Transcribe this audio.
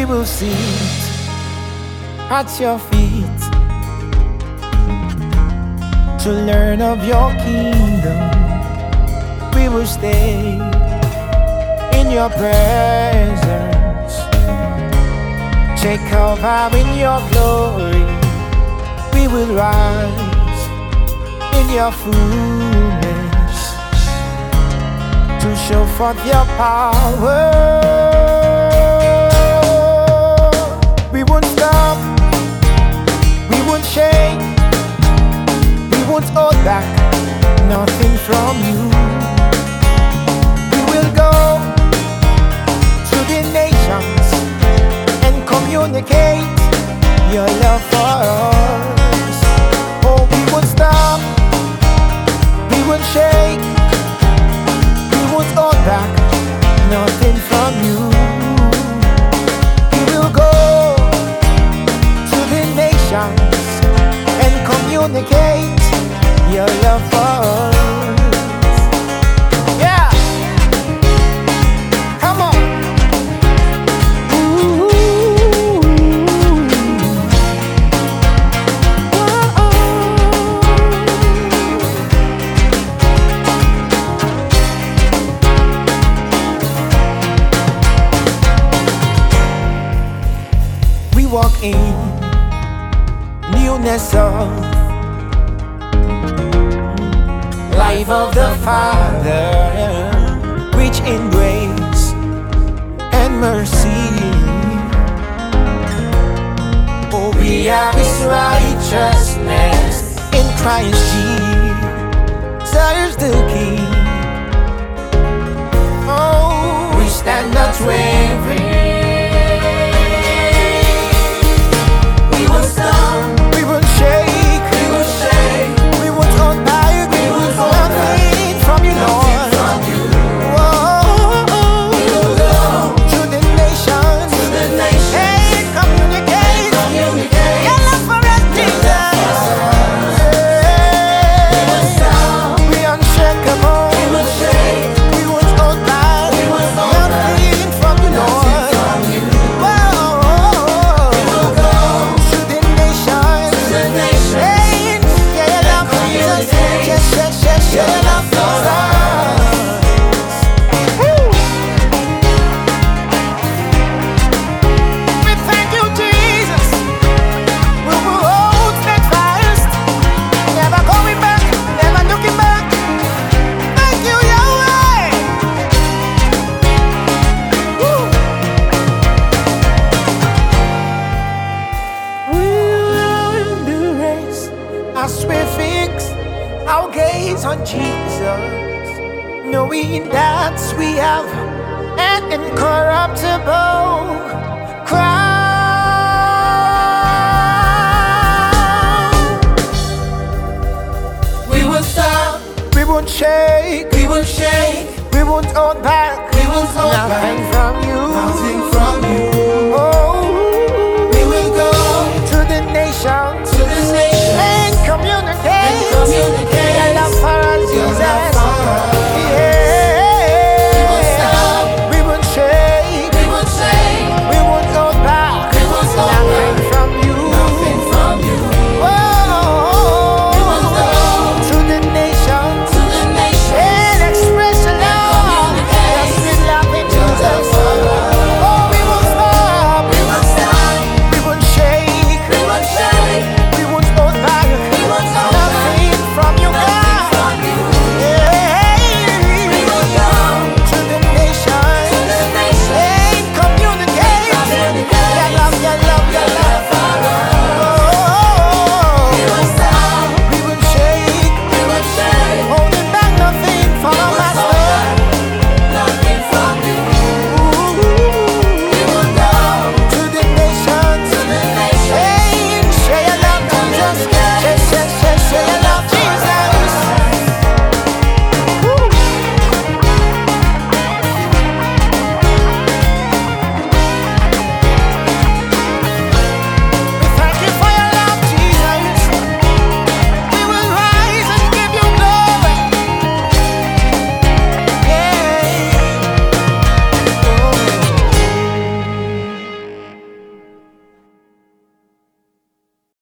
We will sit at your feet to learn of your kingdom. We will stay in your presence, take cover in your glory. We will rise in your fullness to show forth your power. We won't stop, we won't shake, we won't hold back nothing from you. We will go to the nations and communicate your love for us. Oh, we won't stop, we won't shake, we won't hold back nothing from you. We will go to the nations and communicate your love for us. Yeah, come on. Ooh. We walk in newness of life of the Father, rich in grace and mercy. Oh, we have His righteousness in Christ Jesus the King. Oh, we stand not wavering. We won't stop, we won't shake, we won't shake, we won't hold back, we won't hold nothing from you, Lord. Whoa, we will go to the nations, and communicate your love for us, Jesus. We won't stop, we unshakable, we won't shake, we won't hold back, we won't hold nothing from you, Lord. As we fix our gaze on Jesus, knowing that we have an incorruptible crown. We won't stop, we won't shake, we won't hold back, we won't hold